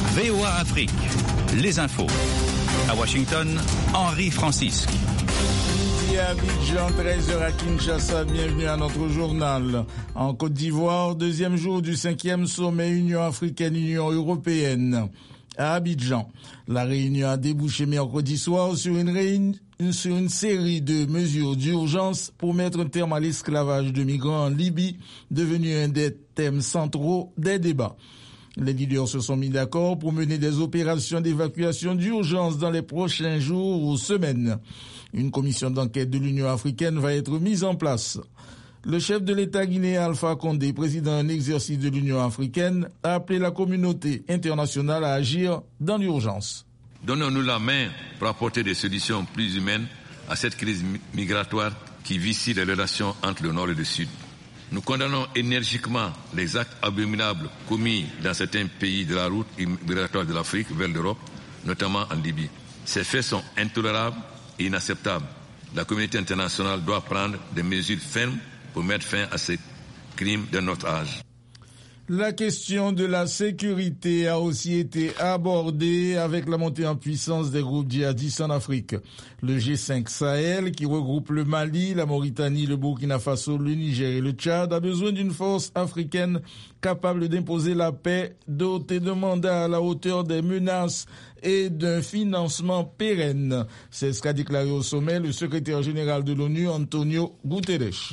VOA Afrique, les infos. À Washington, Henri Francisque. Midi à Abidjan, 13h à Kinshasa, bienvenue à notre journal. En Côte d'Ivoire, deuxième jour du 5e sommet Union africaine-Union européenne. À Abidjan, la réunion a débouché mercredi soir sur une série de mesures d'urgence pour mettre un terme à l'esclavage de migrants en Libye, devenu un des thèmes centraux des débats. Les leaders se sont mis d'accord pour mener des opérations d'évacuation d'urgence dans les prochains jours ou semaines. Une commission d'enquête de l'Union africaine va être mise en place. Le chef de l'État guinéen Alpha Condé, président en exercice de l'Union africaine, a appelé la communauté internationale à agir dans l'urgence. Donnons-nous la main pour apporter des solutions plus humaines à cette crise migratoire qui vicie les relations entre le Nord et le Sud. Nous condamnons énergiquement les actes abominables commis dans certains pays de la route migratoire de l'Afrique vers l'Europe, notamment en Libye. Ces faits sont intolérables et inacceptables. La communauté internationale doit prendre des mesures fermes pour mettre fin à ces crimes de notre âge. La question de la sécurité a aussi été abordée avec la montée en puissance des groupes djihadistes en Afrique. Le G5 Sahel, qui regroupe le Mali, la Mauritanie, le Burkina Faso, le Niger et le Tchad, a besoin d'une force africaine capable d'imposer la paix, dotée de mandats à la hauteur des menaces et d'un financement pérenne. C'est ce qu'a déclaré au sommet le secrétaire général de l'ONU, Antonio Guterres.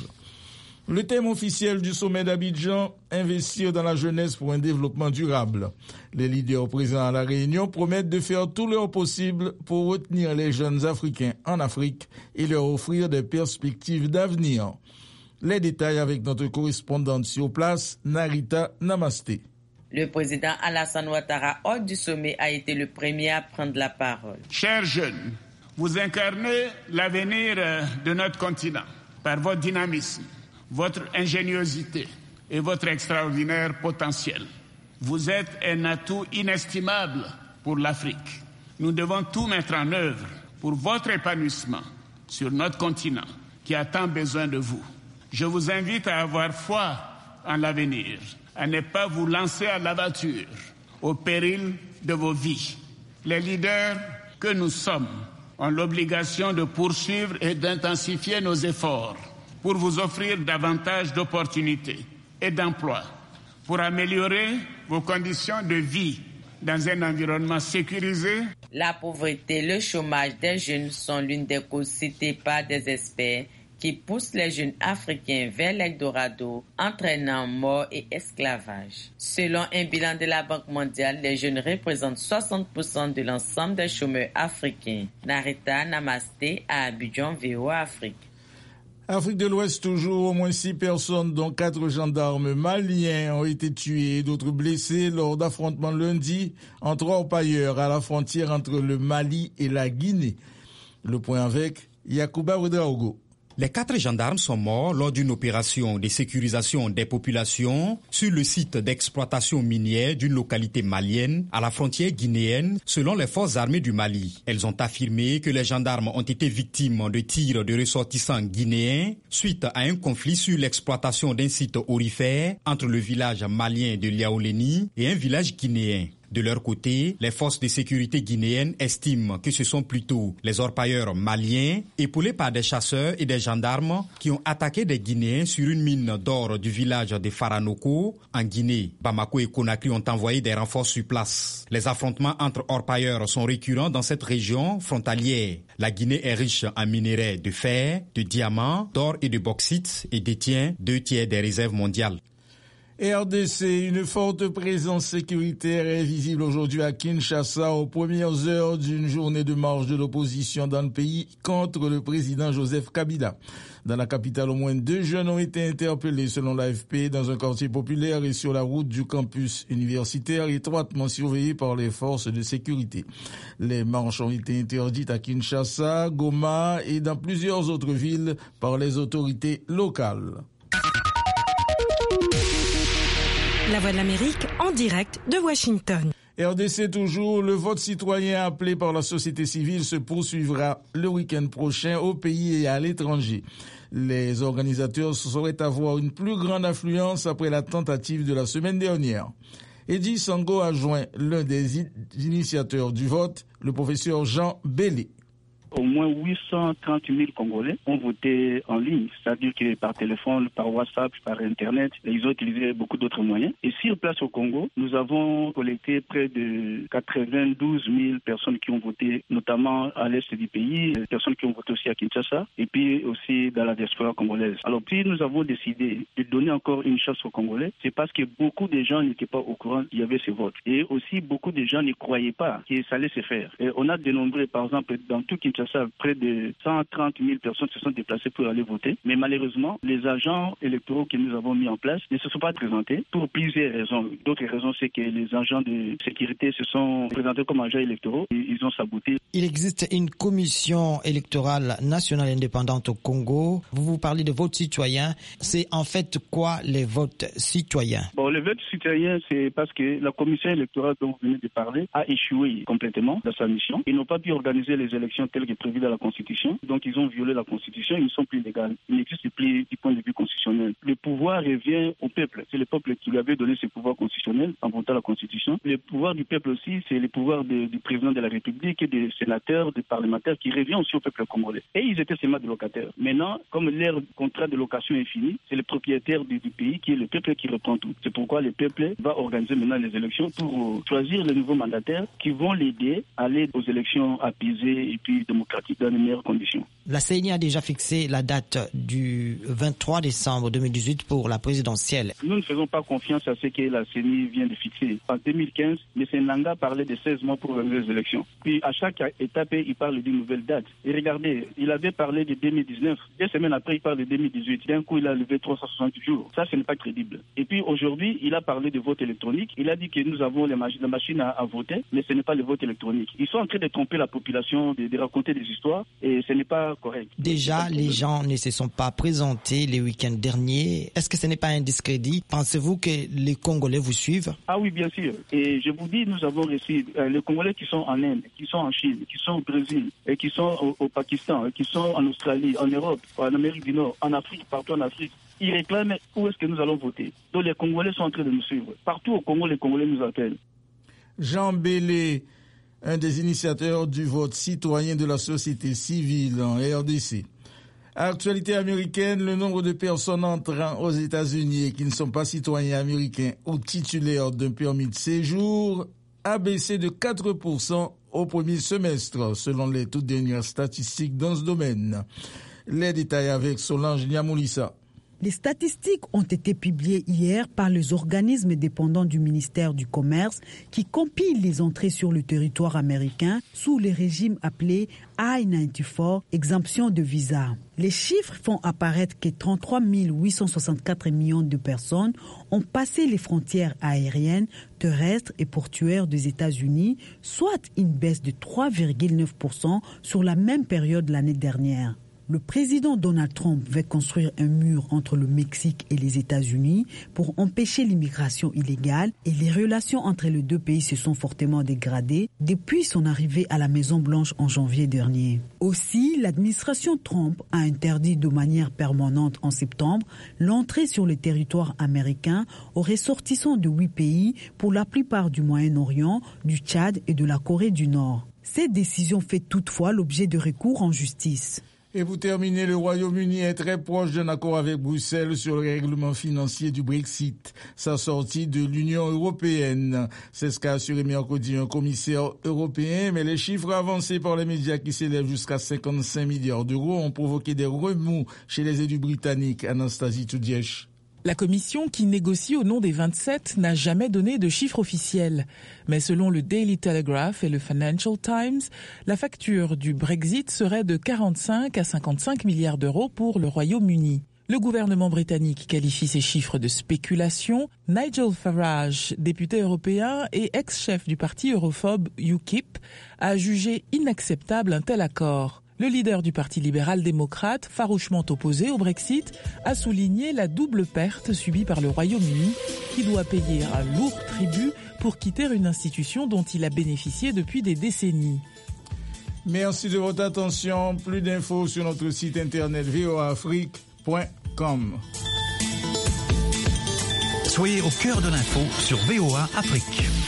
Le thème officiel du sommet d'Abidjan, investir dans la jeunesse pour un développement durable. Les leaders présents à la réunion promettent de faire tout leur possible pour retenir les jeunes Africains en Afrique et leur offrir des perspectives d'avenir. Les détails avec notre correspondante sur place, Narita Namasté. Le président Alassane Ouattara, hôte du sommet, a été le premier à prendre la parole. Chers jeunes, vous incarnez l'avenir de notre continent par votre dynamisme, votre ingéniosité et votre extraordinaire potentiel. Vous êtes un atout inestimable pour l'Afrique. Nous devons tout mettre en œuvre pour votre épanouissement sur notre continent qui a tant besoin de vous. Je vous invite à avoir foi en l'avenir, à ne pas vous lancer à l'aventure au péril de vos vies. Les leaders que nous sommes ont l'obligation de poursuivre et d'intensifier nos efforts pour vous offrir davantage d'opportunités et d'emplois, pour améliorer vos conditions de vie dans un environnement sécurisé. La pauvreté, le chômage des jeunes sont l'une des causes citées par des experts qui poussent les jeunes africains vers l'Eldorado, entraînant mort et esclavage. Selon un bilan de la Banque mondiale, les jeunes représentent 60% de l'ensemble des chômeurs africains. Narita Namasté à Abidjan, VOA Afrique. Afrique de l'Ouest toujours, au moins 6 personnes, dont 4 gendarmes maliens, ont été tués et d'autres blessés lors d'affrontements lundi entre orpailleurs à la frontière entre le Mali et la Guinée. Le point avec Yacouba Ouedraogo. Les 4 gendarmes sont morts lors d'une opération de sécurisation des populations sur le site d'exploitation minière d'une localité malienne à la frontière guinéenne, selon les forces armées du Mali. Elles ont affirmé que les gendarmes ont été victimes de tirs de ressortissants guinéens suite à un conflit sur l'exploitation d'un site aurifère entre le village malien de Liaoléni et un village guinéen. De leur côté, les forces de sécurité guinéennes estiment que ce sont plutôt les orpailleurs maliens, épaulés par des chasseurs et des gendarmes, qui ont attaqué des Guinéens sur une mine d'or du village de Faranoko, en Guinée. Bamako et Conakry ont envoyé des renforts sur place. Les affrontements entre orpailleurs sont récurrents dans cette région frontalière. La Guinée est riche en minerais de fer, de diamants, d'or et de bauxite et détient 2/3 des réserves mondiales. RDC, une forte présence sécuritaire est visible aujourd'hui à Kinshasa aux premières heures d'une journée de marche de l'opposition dans le pays contre le président Joseph Kabila. Dans la capitale, au moins 2 jeunes ont été interpellés selon l'AFP dans un quartier populaire et sur la route du campus universitaire étroitement surveillé par les forces de sécurité. Les marches ont été interdites à Kinshasa, Goma et dans plusieurs autres villes par les autorités locales. La Voix de l'Amérique en direct de Washington. RDC toujours, le vote citoyen appelé par la société civile se poursuivra le week-end prochain au pays et à l'étranger. Les organisateurs sauraient avoir une plus grande affluence après la tentative de la semaine dernière. Eddy Sango a joint l'un des initiateurs du vote, le professeur Jean Bélé. Au moins 830 000 Congolais ont voté en ligne, c'est-à-dire que par téléphone, par WhatsApp, par Internet, ils ont utilisé beaucoup d'autres moyens. Et sur place au Congo, nous avons collecté près de 92 000 personnes qui ont voté, notamment à l'est du pays, personnes qui ont voté aussi à Kinshasa, et puis aussi dans la diaspora congolaise. Alors, si nous avons décidé de donner encore une chance aux Congolais, c'est parce que beaucoup de gens n'étaient pas au courant qu'il y avait ce vote. Et aussi, beaucoup de gens ne croyaient pas que ça allait se faire. Et on a dénombré, par exemple, dans tout Kinshasa, près de 130 000 personnes se sont déplacées pour aller voter. Mais malheureusement, les agents électoraux que nous avons mis en place ne se sont pas présentés pour plusieurs raisons. D'autres raisons, c'est que les agents de sécurité se sont présentés comme agents électoraux et ils ont saboté. Il existe une commission électorale nationale indépendante au Congo. Vous parlez de vote citoyen. C'est en fait quoi les votes citoyens? Bon, les votes citoyens, c'est parce que la commission électorale dont vous venez de parler a échoué complètement dans sa mission. Ils n'ont pas pu organiser les élections telles que prévues dans la Constitution. Donc, ils ont violé la Constitution. Ils ne sont plus légaux. Ils n'existent plus du point de vue constitutionnel. Le pouvoir revient au peuple. C'est le peuple qui lui avait donné ce pouvoir constitutionnel en votant la Constitution. Le pouvoir du peuple aussi, c'est le pouvoir du président de la République et des sénateurs, des parlementaires qui revient aussi au peuple congolais. Et ils étaient seulement des locataires. Maintenant, comme leur contrat de location est fini, c'est le propriétaire du pays qui est le peuple qui reprend tout. C'est pourquoi le peuple va organiser maintenant les élections pour choisir les nouveaux mandataires qui vont l'aider à aller aux élections apaisées et puis démocratiques dans les meilleures conditions. La CENI a déjà fixé la date du 23 décembre 2018 pour la présidentielle. Nous ne faisons pas confiance à ce que la CENI vient de fixer. En 2015, M. Nanga parlait de 16 mois pour organiser les élections. Puis à chaque étape, il parle d'une nouvelle date. Et regardez, il avait parlé de 2019. 2 semaines après, il parle de 2018. D'un coup, il a levé 360 jours. Ça, ce n'est pas crédible. Et puis aujourd'hui, il a parlé de vote électronique. Il a dit que nous avons la machine à voter, mais ce n'est pas le vote électronique. Ils sont en train de tromper la population, de raconter des histoires, et ce n'est pas correct. Déjà, les gens ne se sont pas présentés les week-ends derniers. Est-ce que ce n'est pas un discrédit? Pensez-vous que les Congolais vous suivent? Ah oui, bien sûr. Et je vous dis, nous avons reçu les Congolais qui sont en Inde, qui sont en Chine, qui sont au Brésil, et qui sont au Pakistan, qui sont en Australie, en Europe, en Amérique du Nord, en Afrique, partout en Afrique. Ils réclament où est-ce que nous allons voter. Donc les Congolais sont en train de nous suivre. Partout au Congo, les Congolais nous appellent. Jean Bélé, un des initiateurs du vote citoyen de la société civile en RDC. Actualité américaine, le nombre de personnes entrant aux États-Unis qui ne sont pas citoyens américains ou titulaires d'un permis de séjour a baissé de 4% au premier semestre, selon les toutes dernières statistiques dans ce domaine. Les détails avec Solange Niamoulissa. Les statistiques ont été publiées hier par les organismes dépendants du ministère du Commerce qui compilent les entrées sur le territoire américain sous le régime appelé I-94, exemption de visa. Les chiffres font apparaître que 33 864 millions de personnes ont passé les frontières aériennes, terrestres et portuaires des États-Unis, soit une baisse de 3,9% sur la même période l'année dernière. Le président Donald Trump veut construire un mur entre le Mexique et les États-Unis pour empêcher l'immigration illégale et les relations entre les deux pays se sont fortement dégradées depuis son arrivée à la Maison-Blanche en janvier dernier. Aussi, l'administration Trump a interdit de manière permanente en septembre l'entrée sur le territoire américain aux ressortissants de 8 pays pour la plupart du Moyen-Orient, du Tchad et de la Corée du Nord. Cette décision fait toutefois l'objet de recours en justice. Et pour terminer, le Royaume-Uni est très proche d'un accord avec Bruxelles sur le règlement financier du Brexit, sa sortie de l'Union européenne. C'est ce qu'a assuré mercredi un commissaire européen, mais les chiffres avancés par les médias qui s'élèvent jusqu'à 55 milliards d'euros ont provoqué des remous chez les élus britanniques. Anastasie Toudièche. La Commission, qui négocie au nom des 27, n'a jamais donné de chiffres officiels. Mais selon le Daily Telegraph et le Financial Times, la facture du Brexit serait de 45 à 55 milliards d'euros pour le Royaume-Uni. Le gouvernement britannique qualifie ces chiffres de spéculation. Nigel Farage, député européen et ex-chef du parti europhobe UKIP, a jugé inacceptable un tel accord. Le leader du Parti libéral-démocrate, farouchement opposé au Brexit, a souligné la double perte subie par le Royaume-Uni, qui doit payer un lourd tribut pour quitter une institution dont il a bénéficié depuis des décennies. Merci de votre attention. Plus d'infos sur notre site internet voaafrique.com. Soyez au cœur de l'info sur VOA Afrique.